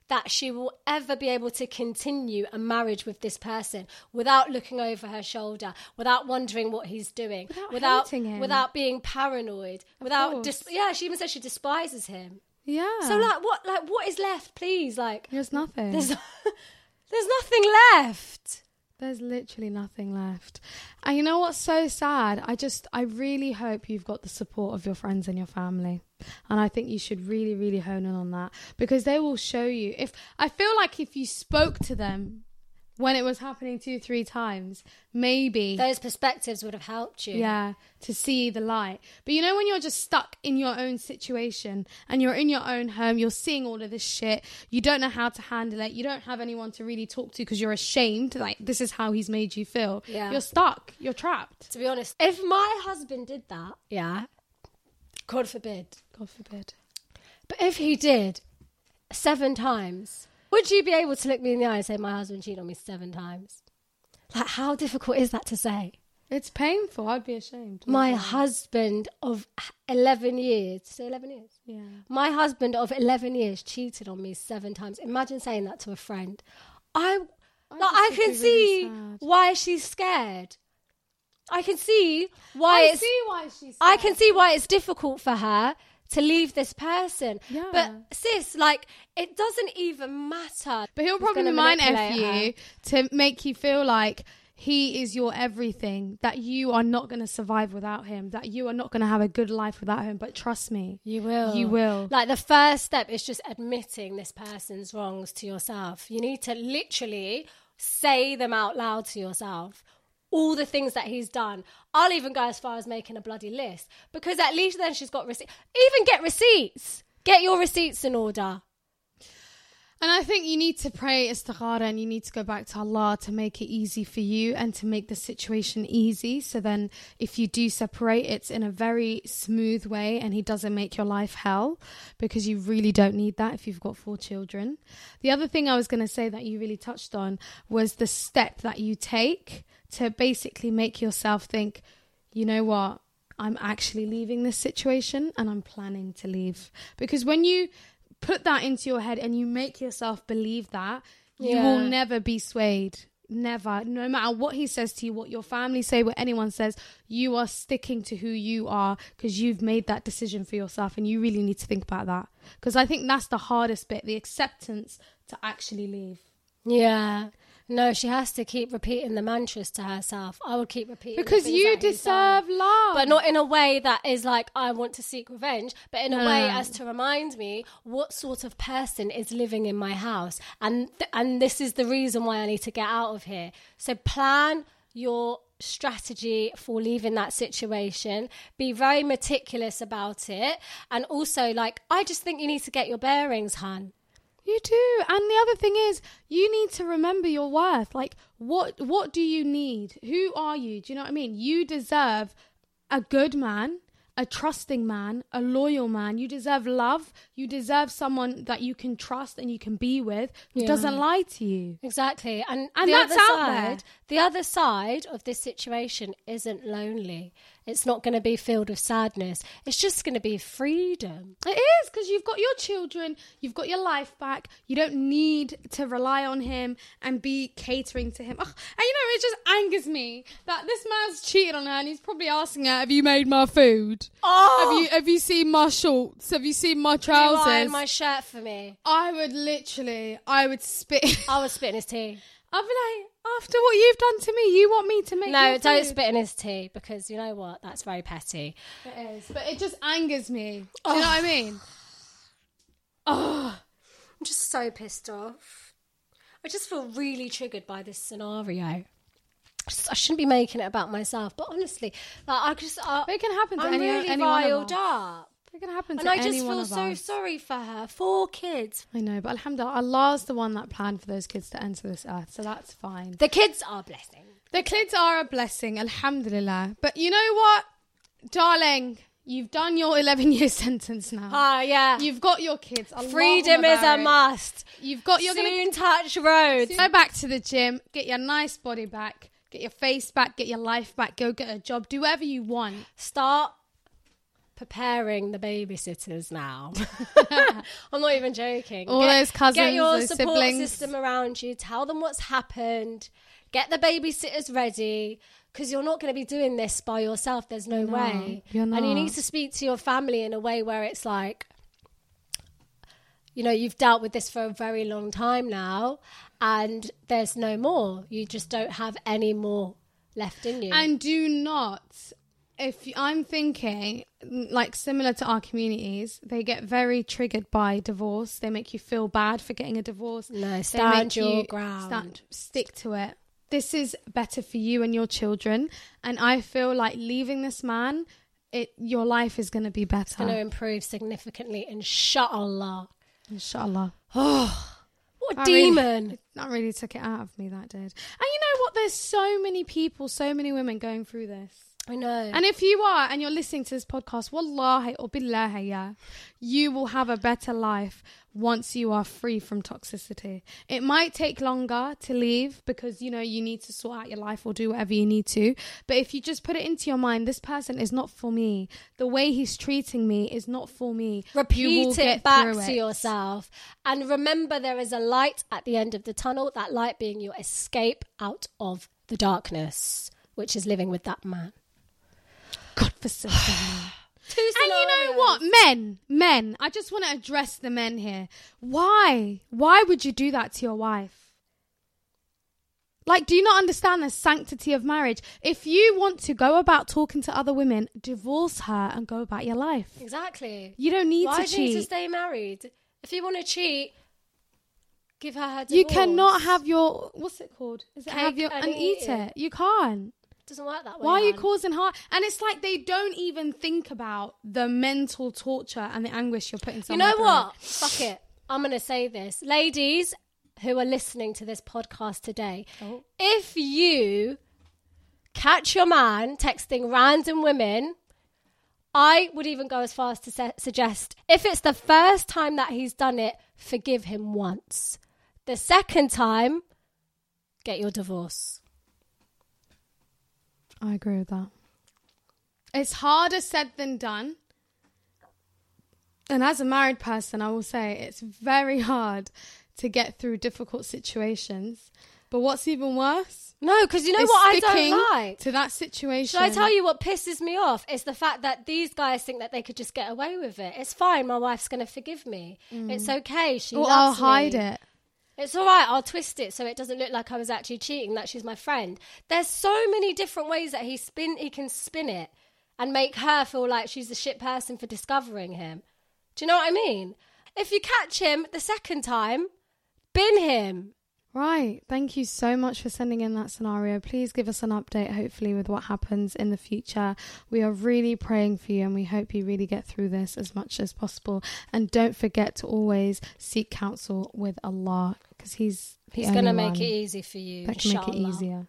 that she will ever be able to continue a marriage with this person without looking over her shoulder, without wondering what he's doing, Without without hating him. without being paranoid, without course. dis- yeah. She even said she despises him. Yeah. So like, what like what is left? Please, like, There's nothing. there's there's nothing left. There's literally nothing left. And you know what's so sad? I just, I really hope you've got the support of your friends and your family. And I think you should really, really hone in on that, because they will show you. If I feel like if you spoke to them when it was happening two, three times, maybe Those perspectives would have helped you. yeah, to see the light. But you know, when you're just stuck in your own situation and you're in your own home, you're seeing all of this shit, you don't know how to handle it, you don't have anyone to really talk to because you're ashamed, like this is how he's made you feel. Yeah. You're stuck, you're trapped. To be honest, if my husband did that, yeah, God forbid, God forbid. but if he did seven times, would you be able to look me in the eye and say, my husband cheated on me seven times? Like, how difficult is that to say? It's painful. I'd be ashamed. My Yeah. husband of eleven years, say eleven years? Yeah. My husband of eleven years cheated on me seven times. Imagine saying that to a friend. I, I like, just I would can be see really sad. why she's scared. I can see why I it's see why she's I can scared. see why it's difficult for her to leave this person. Yeah. But sis, like, it doesn't even matter. But he'll Who's probably gonna mind F manipulate you to make you feel like he is your everything, that you are not going to survive without him, that you are not going to have a good life without him. But trust me, You will. You will. Like, the first step is just admitting this person's wrongs to yourself. You need to literally say them out loud to yourself. All the things that he's done. I'll even go as far as making a bloody list, because at least then she's got receipts. Even get receipts. Get your receipts in order. And I think you need to pray istikhara, and you need to go back to Allah to make it easy for you and to make the situation easy. So then if you do separate, it's in a very smooth way and he doesn't make your life hell, because you really don't need that if you've got four children. The other thing I was going to say that you really touched on was the step that you take to basically make yourself think, you know what, I'm actually leaving this situation and I'm planning to leave. Because when you put that into your head and you make yourself believe that, you Yeah. will never be swayed. Never. No matter what he says to you, what your family say, what anyone says, you are sticking to who you are because you've made that decision for yourself, and you really need to think about that. Because I think that's the hardest bit, the acceptance to actually leave. Yeah. No, she has to keep repeating the mantras to herself. I would keep repeating the Because things you that he's done. deserve love. But not in a way that is like, I want to seek revenge, but in a No, way no, no. as to remind me what sort of person is living in my house. And th- and this is the reason why I need to get out of here. So plan your strategy for leaving that situation. Be very meticulous about it. And also, like, I just think you need to get your bearings, hun. You do. And the other thing is, you need to remember your worth. Like, what what do you need? Who are you? Do you know what I mean? You deserve a good man, a trusting man, a loyal man. You deserve love. You deserve someone that you can trust and you can be with, who Yeah. doesn't lie to you. Exactly. And, And the that's other out side, there. the other side of this situation isn't lonely. It's not going to be filled with sadness. It's just going to be freedom. It is, because you've got your children, you've got your life back. You don't need to rely on him and be catering to him. Ugh. And you know, it just angers me that this man's cheated on her and he's probably asking her, have you made my food? Oh! Have you have you seen my shorts? Have you seen my Can you iron trousers? my shirt for me? I would literally, I would spit. I was spitting his tea. I'd be like, after what you've done to me, you want me to make No, your don't food? spit in his tea, because you know what? That's very petty. It is, but it just angers me. Do you know what I mean? Oh. I'm just so pissed off. I just feel really triggered by this scenario. I, just, I shouldn't be making it about myself, but honestly, like, I just, I, It can happen to I'm any, really any one of riled us. up. It can happen to And I any just one feel of so us. sorry for her. Four kids. I know, but alhamdulillah, Allah's the one that planned for those kids to enter this earth, so that's fine. The kids are a blessing. The kids are a blessing, alhamdulillah. But you know what, darling? You've done your eleven-year sentence now. Ah, yeah. You've got your kids. Allahumma Freedom is a barik. must. You've got your... Soon touch roads. Go back to the gym, get your nice body back, get your face back, get your life back, go get a job, do whatever you want. Start preparing the babysitters now. I'm not even joking. All get, those cousins, get your those support siblings. system around you. Tell them what's happened. Get the babysitters ready, because you're not going to be doing this by yourself. There's no, No, way. you're And you not. need to speak to your family in a way where it's like, you know, you've dealt with this for a very long time now, and there's no more. You just don't have any more left in you. And do not, if I'm thinking, like similar to our communities, they get very triggered by divorce. They make you feel bad for getting a divorce. No, They stand make your you ground. stand- stick to it. This is better for you and your children. And I feel like leaving this man, it your life is going to be better. going to improve significantly, inshallah. Inshallah. Oh, what a That really- demon. that really took it out of me, that did. And you know what? There's so many people, so many women going through this. I know. And if you are and you're listening to this podcast, wallahi or billahi, yeah, you will have a better life once you are free from toxicity. It might take longer to leave because, you know, you need to sort out your life or do whatever you need to. But if you just put it into your mind, this person is not for me. The way he's treating me is not for me. You will Repeat get it back through to it. yourself. And remember, there is a light at the end of the tunnel, that light being your escape out of the darkness, which is living with that man. God forsaken man. Two And you know scenarios. what? Men, men, I just want to address the men here. Why? Why would you do that to your wife? Like, do you not understand the sanctity of marriage? If you want to go about talking to other women, divorce her and go about your life. Exactly. You don't need Why to do you need to cheat. stay married? If you want to cheat, give her her divorce. You cannot have your, what's it called? Is it Cake have your, and and eat eat it. it? You can't. Doesn't work that way. Why are you hon. causing harm? And it's like they don't even think about the mental torture and the anguish you're putting You someone know through. what? Fuck it. I'm going to say this. Ladies who are listening to this podcast today, Oh. if you catch your man texting random women, I would even go as far as to se- suggest, if it's the first time that he's done it, forgive him once. The second time, get your divorce. I agree with that. It's harder said than done. And as a married person, I will say it's very hard to get through difficult situations. But what's even worse No, because you know is what I sticking don't like? to that situation. Should I tell you what pisses me off? It's the fact that these guys think that they could just get away with it. It's fine. My wife's going to forgive me. It's okay. She Or loves I'll hide me. it. It's all right. I'll twist it so it doesn't look like I was actually cheating, that she's my friend. There's so many different ways that he spin. He can spin it and make her feel like she's a shit person for discovering him. Do you know what I mean? If you catch him the second time, bin him. Right. Thank you so much for sending in that scenario. Please give us an update, hopefully, with what happens in the future. We are really praying for you and we hope you really get through this as much as possible. And don't forget to always seek counsel with Allah, because He's the He's going to only make one it easy for you. that can make it inshallah. easier.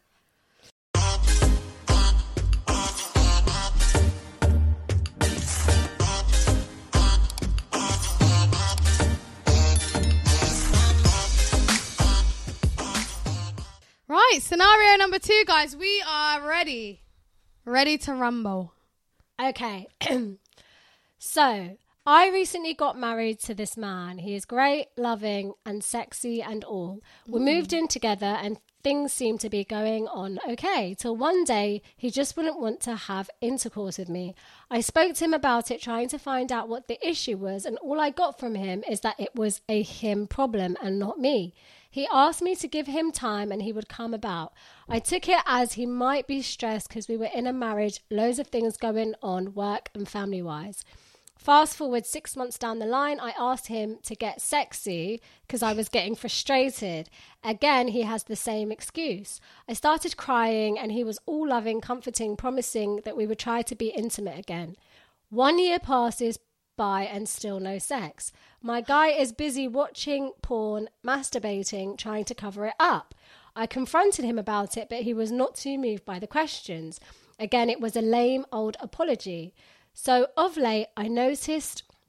Right, scenario number two, guys. We are ready. Ready to rumble. Okay. So, I recently got married to this man. He is great, loving, and sexy and all. We moved in together and things seemed to be going on okay, till one day he just wouldn't want to have intercourse with me. I spoke to him about it, trying to find out what the issue was, and all I got from him is that it was a him problem and not me. He asked me to give him time and he would come about. I took it as he might be stressed because we were in a marriage, loads of things going on, work and family-wise. Fast forward six months down the line, I asked him to get sexy because I was getting frustrated. Again, he has the same excuse. I started crying and he was all loving, comforting, promising that we would try to be intimate again. One year passes by and still no sex. My guy is busy watching porn, masturbating, trying to cover it up. I confronted him about it, but he was not too moved by the questions. Again, it was a lame old apology. So of late, I noticed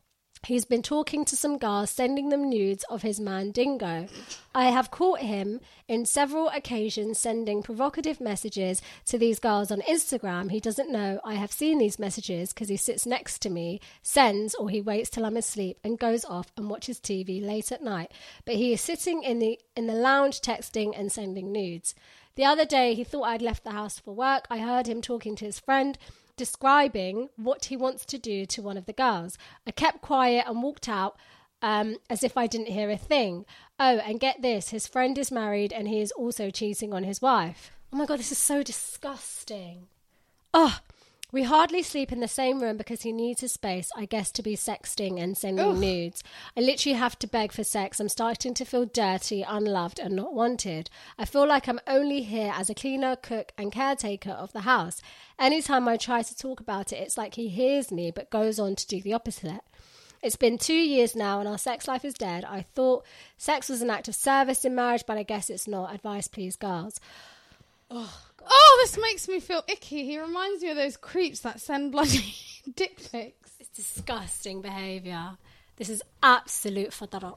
He's been talking to some girls, sending them nudes of his man Dingo. I have caught him in several occasions sending provocative messages to these girls on Instagram. He doesn't know I have seen these messages because he sits next to me, sends, or he waits till I'm asleep and goes off and watches T V late at night. But he is sitting in the in the lounge texting and sending nudes. The other day, he thought I'd left the house for work. I heard him talking to his friend, describing what he wants to do to one of the girls. I kept quiet and walked out um, as if I didn't hear a thing. Oh, and get this, his friend is married and he is also cheating on his wife. Oh my God, this is so disgusting. Oh, we hardly sleep in the same room because he needs his space, I guess, to be sexting and sending Ugh. nudes. I literally have to beg for sex. I'm starting to feel dirty, unloved and not wanted. I feel like I'm only here as a cleaner, cook and caretaker of the house. Anytime I try to talk about it, it's like he hears me but goes on to do the opposite. It's been two years now and our sex life is dead. I thought sex was an act of service in marriage, but I guess it's not. Advice, please, girls. Oh, oh, this makes me feel icky. He reminds me of those creeps that send bloody dick pics. It's disgusting behaviour. This is absolute fadara.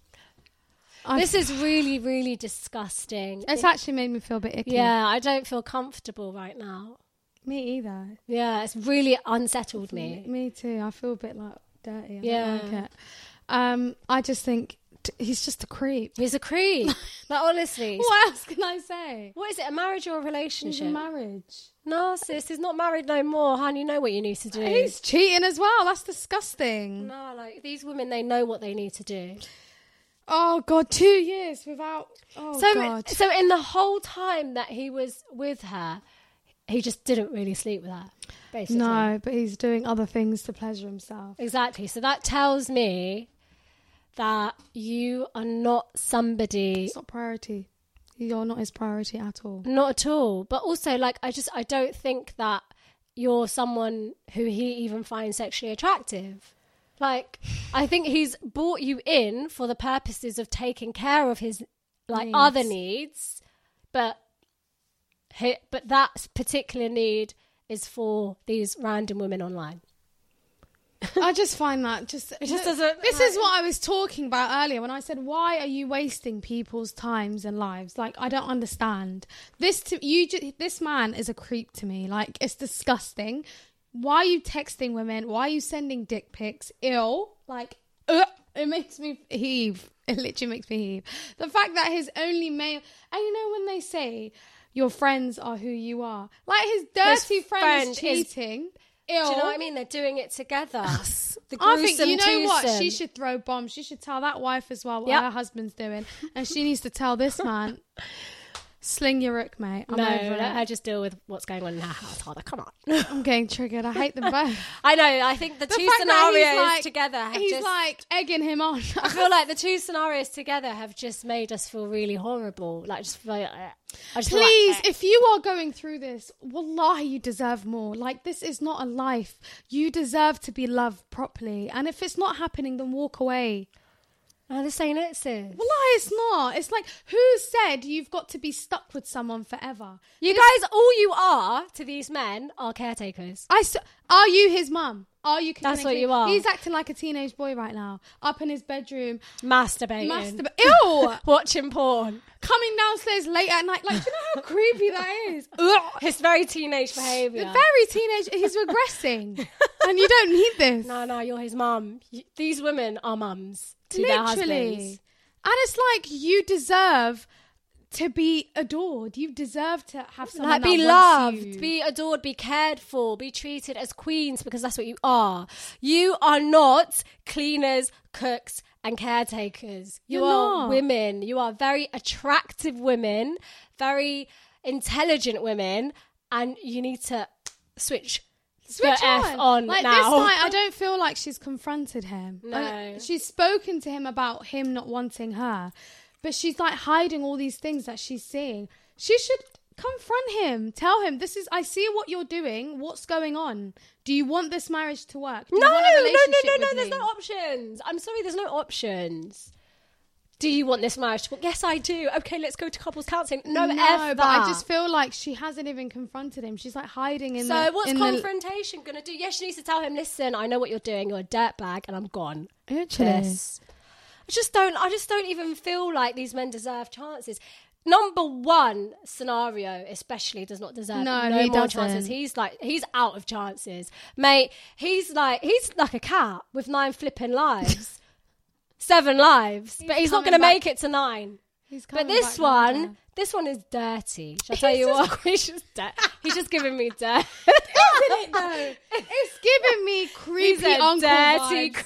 This is really, really disgusting. It's actually made me feel a bit icky. Yeah, I don't feel comfortable right now. Me either. Yeah, it's really unsettled me. Me too. I feel a bit like dirty. I yeah. don't like it. Um, I just think t- he's just a creep. He's a creep. Like, honestly. What else can I say? What is it, a marriage or a relationship? He's a marriage. No, sis, he's not married no more, hon. You know what you need to do. He's cheating as well. That's disgusting. No, like, these women, they know what they need to do. Oh, God, two years without... Oh, so, God. So in the whole time that he was with her, he just didn't really sleep with her, basically. No, but he's doing other things to pleasure himself. Exactly. So that tells me that you are not somebody... It's not priority. You're not his priority at all. Not at all. But also, like, I just, I don't think that you're someone who he even finds sexually attractive. Like, I think he's brought you in for the purposes of taking care of his, like, needs. other needs, but he, but that particular need is for these random women online. I just find that just it just doesn't. This like, is what I was talking about earlier when I said, "Why are you wasting people's times and lives?" Like, I don't understand this. To you, ju- this man is a creep to me. Like, it's disgusting. Why are you texting women? Why are you sending dick pics? Ew. Like, uh, it makes me heave. It literally makes me heave. The fact that his only male... And you know when they say, your friends are who you are? Like, his dirty his friend, friend is cheating. Is, Ew. do you know what I mean? They're doing it together. The I think, you know twosome. what? She should throw bombs. She should tell that wife as well what yep. her husband's doing. And she needs to tell this man... Sling your rook, mate. I'm no, over let it. her just deal with what's going on in her household. Come on. I'm getting triggered. I hate them both. I know. I think the, the two fact that scenarios he's like, together have he's just... like egging him on. I feel like the two scenarios together have just made us feel really horrible. Like, just feel like... I just Please, feel like, if you are going through this, wallahi, you deserve more. Like, this is not a life. You deserve to be loved properly. And if it's not happening, then walk away. No, this ain't it, sis. Wallahi, it's not. It's like, who said you've got to be stuck with someone forever? You This- guys, all you are to these men are caretakers. I st- are you his mum? Are you? That's what connected? you are. He's acting like a teenage boy right now, up in his bedroom, Masturbating. masturbating. Ew! Watching porn. Coming downstairs late at night. Like, do you know how creepy that is? Ugh. It's very teenage behaviour. Very teenage. He's regressing, and you don't need this. No, no, you're his mum. You- These women are mums to Literally. their husbands. And it's like, you deserve to be adored. You deserve to have someone Like, that be wants loved, you. be adored, be cared for, be treated as queens, because that's what you are. You are not cleaners, cooks, and caretakers. You You're are not. women. You are very attractive women, very intelligent women, and you need to switch. Switch the on. F on like now. this night, I don't feel like she's confronted him. No. Uh, she's spoken to him about him not wanting her, but she's like hiding all these things that she's seeing. She should confront him. Tell him, this is, I see what you're doing. What's going on? Do you want this marriage to work? Do No, you want a no, no, relationship no, no, with there's me? no options. I'm sorry, there's no options. Do you want this marriage to work? Yes, I do. Okay, let's go to couples counselling. No, no F but that. I just feel like she hasn't even confronted him. She's like hiding in so the... So what's in confrontation the... going to do? Yes, she needs to tell him, listen, I know what you're doing. You're a dirtbag and I'm gone. Literally. Yes. I just don't, I just don't even feel like these men deserve chances. Number one scenario especially does not deserve no, no he more doesn't. chances. He's like, he's out of chances. Mate, he's like, he's like a cat with nine flipping lives. Seven lives, he's but he's not going to make it to nine. He's but this one, this one is dirty. Shall I tell you what? He's just dirt. He's just giving me dirt. Isn't it though? It's giving me creepy he's a uncle dirty, vibes.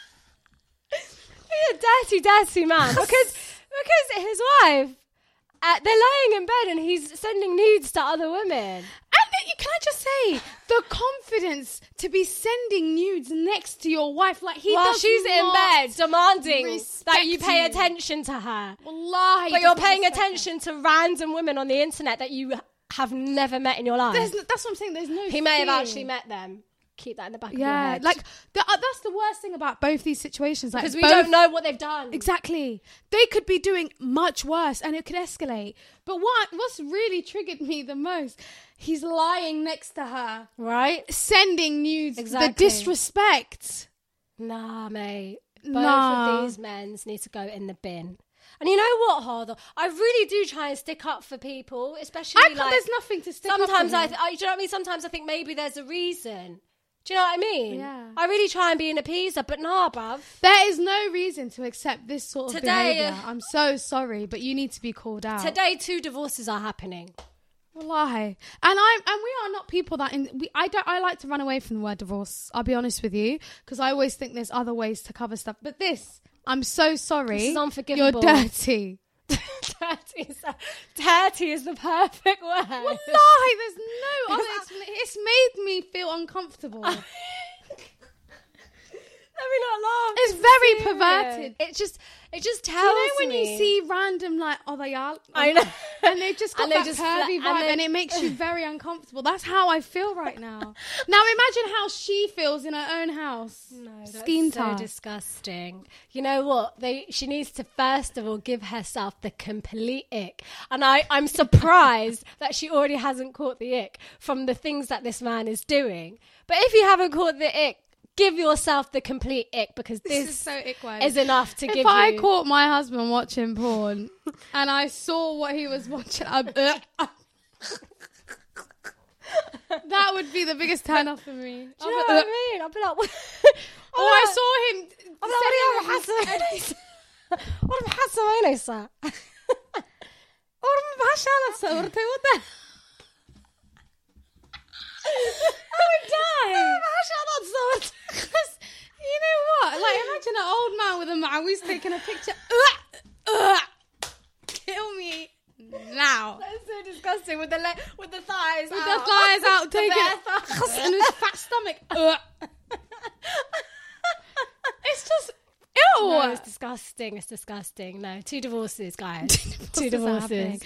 He's a dirty, dirty man because because his wife, uh, they're laying in bed and he's sending nudes to other women. And then, can I just say, the confidence to be sending nudes next to your wife, like he While does she's in not bed demanding respect that you pay you. attention to her. Wallahi, But you're does not paying respect her. attention to random women on the internet that you have never met in your life. There's, that's what I'm saying. There's no. He may have fear. actually met them. Keep that in the back of your Yeah, head. like the, uh, that's the worst thing about both these situations. Like because we both, don't know what they've done. Exactly. They could be doing much worse and it could escalate. But what what's really triggered me the most, he's lying next to her. Right? Sending nudes. Exactly. The disrespect. Nah, mate. Both Nah. of these men need to go in the bin. And you know what, Harder? I really do try and stick up for people, especially I can't, like... there's nothing to stick Sometimes up I, for th- I... Do you know what I mean? Sometimes I think maybe there's a reason. Do you know what I mean? Yeah. I really try and be an appeaser, but nah, bruv. There is no reason to accept this sort of Today- behaviour. I'm so sorry, but you need to be called out. Today, two divorces are happening. Wallahi. And I'm and we are not people that in, we I don't I like to run away from the word divorce. I'll be honest with you, because I always think there's other ways to cover stuff. But this, I'm so sorry. This is unforgivable. You're dirty. dirty, is the, dirty is the perfect word. Wallahi, there's no other explanation. It's made me feel uncomfortable. Let me not laugh. It's very perverted. It just, it just tells You know when me. you see random like oh they are, I know. and they've just got And they that just pervy fla- vibe, and and, they- it makes you very uncomfortable. That's how I feel right now. Now imagine how she feels in her own house. No, that's Skein so tar. disgusting. You know what? They she needs to first of all give herself the complete ick. And I, I'm surprised that she already hasn't caught the ick from the things that this man is doing. But if you haven't caught the ick, give yourself the complete ick, because this, This is so ick-worthy. is enough to if give I you... caught my husband watching porn and I saw what he was watching, I'd, uh, that would be the biggest turn off for me. Do you know what I mean? I'll be like... Or I saw him. I'm like, what are you What am I saying? What the? I would die. Because you know what? Like, imagine an old man with a mouth taking a picture. Uh, uh, kill me now. That's so disgusting with the le- with the thighs With out. the thighs out, taking bare thighs. and his fat stomach. Uh. It's just ew. No, it's disgusting. It's disgusting. No, two divorces, guys. two divorces.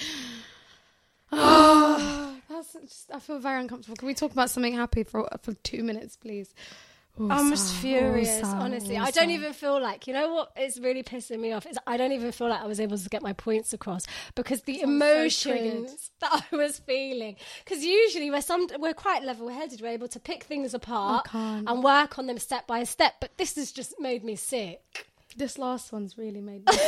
Oh, that's just, I feel very uncomfortable. Can we talk about something happy for for two minutes, please? I'm just Awesome, furious, awesome, honestly. I awesome. don't even feel like, you know what is really pissing me off? Is I don't even feel like I was able to get my points across because the I'm so triggered. emotions that I was feeling. Because usually we're some we're quite level-headed. We're able to pick things apart I can't. and work on them step by step. But this has just made me sick. This last one's really made me.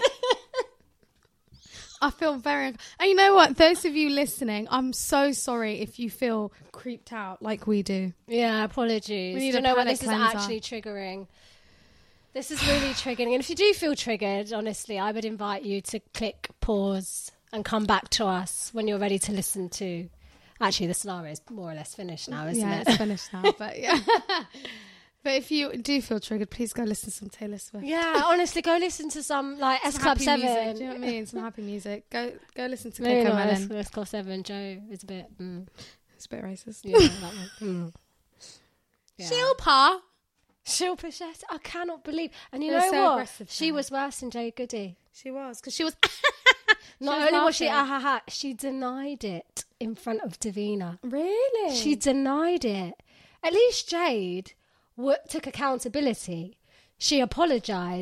I feel very. And you know what? Those of you listening, I'm so sorry if you feel creeped out like we do. Yeah, apologies. We need Do you a know what palate this cleanser. is actually triggering? This is really triggering. And if you do feel triggered, honestly, I would invite you to click pause and come back to us when you're ready to listen to... Actually, the scenario is more or less finished now, isn't yeah, it? it's finished now. But yeah. But if you do feel triggered, please go listen to some Taylor Swift. Yeah, honestly, go listen to some, like, S Some Club happy seven. music, do you know what I mean? Some happy music. Go go listen to Maybe Coco not S, Melon. S Club seven. Joe is a bit... Mm, It's a bit racist. yeah, that one. Mm. Yeah. Shilpa. Shilpa Shetty. I cannot believe... And you It was know so what? aggressive, She though. was worse than Jay Goody. She was. Because she was... Not was only was she ah laughing. ha ha, she denied it in front of Davina. Really? She denied it. At least Jade w- took accountability. She apologised.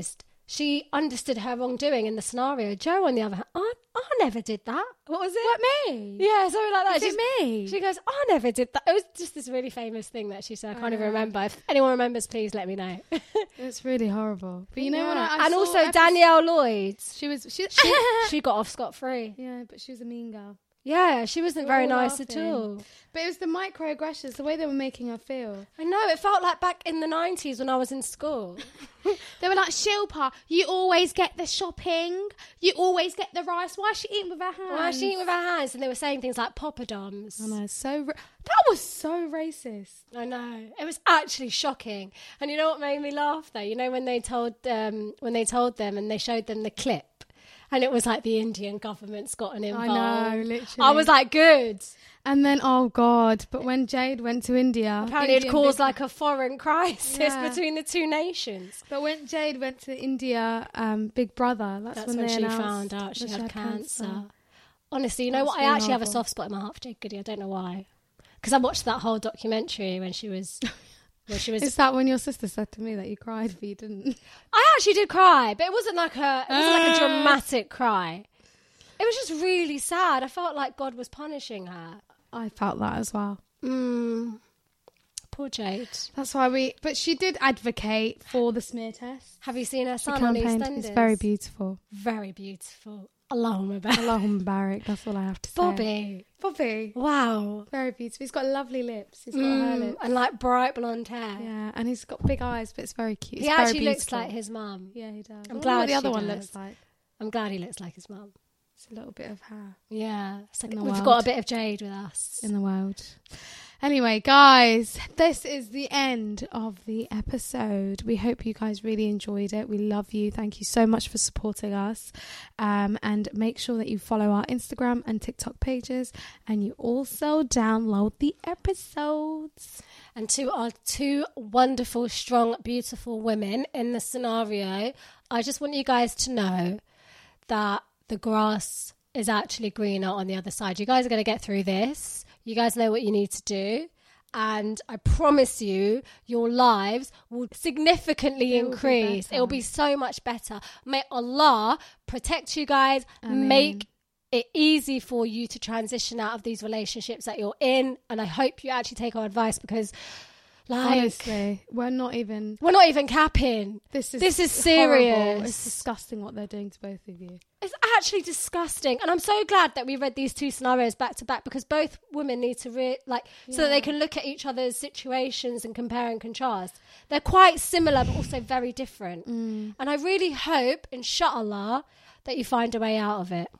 she understood her wrongdoing in the scenario. Jo, on the other hand, I, I never did that. What was it? What, me? Yeah, something like that. Is She's- it me? She goes, I never did that. It was just this really famous thing that she said. I can't even remember. If anyone remembers, please let me know. It's really horrible. But you know what? I, I and saw also episode- Danielle Lloyd. She was. She, She, she got off scot-free. yeah, but she was a mean girl. Yeah, she wasn't We're very all nice at laughing. all. But it was the microaggressions, the way they were making her feel. I know, it felt like back in the nineties when I was in school. They were like, Shilpa, you always get the shopping. You always get the rice. Why is she eating with her hands? Why is she eating with her hands? And they were saying things like poppadoms. I know, so ra- that was so racist. I know. It was actually shocking. And you know what made me laugh though? You know when they told um, when they told them and they showed them the clip and it was like the Indian government's gotten involved. I know, literally. I was like, good. And then, oh God, but when Jade went to India... Apparently it Indian caused big- like a foreign crisis Yeah. between the two nations. But when Jade went to India, um, Big Brother, that's, That's when, when they she announced found out she that had cancer. cancer. Honestly, you know That's what? I really actually have a horrible. soft spot in my heart for Jade Goody. I don't know why. Because I watched that whole documentary when she was... when she was Is that when your sister said to me that you cried but you didn't? I actually did cry, but it wasn't like a it wasn't like a Uh. dramatic cry. It was just really sad. I felt like God was punishing her. I felt that as well. Mm. Poor Jade. That's why we... But she did advocate for the smear test. Have you seen her She son on campaigned. EastEnders? It's very beautiful. Very beautiful. Allahumma barik. Allahumma barik, that's all I have to say. Bobby. Bobby. Wow. Very beautiful. He's got lovely lips. He's got her Mm. lips. And like bright blonde hair. Yeah, and he's got big eyes, but it's very cute. He It's very actually looks beautiful. like his mum. Yeah, he does. I I'm wonder glad what the she other one does. looks like. I'm glad he looks like his mum. It's a little bit of hair Yeah. It's like In the we've world. got a bit of Jade with us. in the world. Anyway, guys, this is the end of the episode. We hope you guys really enjoyed it. We love you. Thank you so much for supporting us. Um, and make sure that you follow our Instagram and TikTok pages. And you also download the episodes. And to our two wonderful, strong, beautiful women in the scenario, I just want you guys to know that the grass is actually greener on the other side. You guys are going to get through this. You guys know what you need to do. And I promise you, your lives will significantly It will be increase. better. It will be so much better. May Allah protect you guys, Ameen. make it easy for you to transition out of these relationships that you're in. And I hope you actually take our advice because, like, Honestly, we're not even... we're not even capping. This is This is horrible. serious. It's disgusting what they're doing to both of you. It's actually disgusting. And I'm so glad that we read these two scenarios back to back because both women need to, re- like, so that they can look at each other's situations and compare and contrast. They're quite similar, but also very different. Mm. And I really hope, inshallah, that you find a way out of it.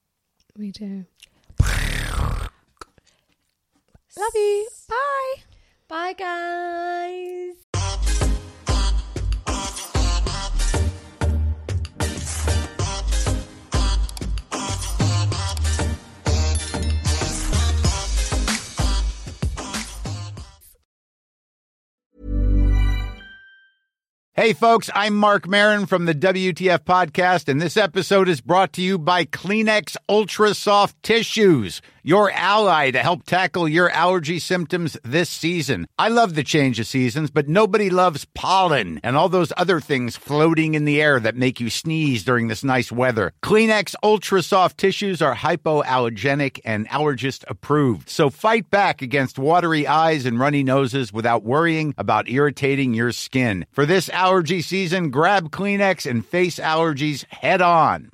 We do. Love you. Bye. Bye, guys. Hey, folks, I'm Mark Maron from the W T F Podcast, and this episode is brought to you by Kleenex Ultra Soft Tissues, your ally to help tackle your allergy symptoms this season. I love the change of seasons, but nobody loves pollen and all those other things floating in the air that make you sneeze during this nice weather. Kleenex Ultra Soft Tissues are hypoallergenic and allergist approved, so fight back against watery eyes and runny noses without worrying about irritating your skin. For this allergy season, grab Kleenex and face allergies head on.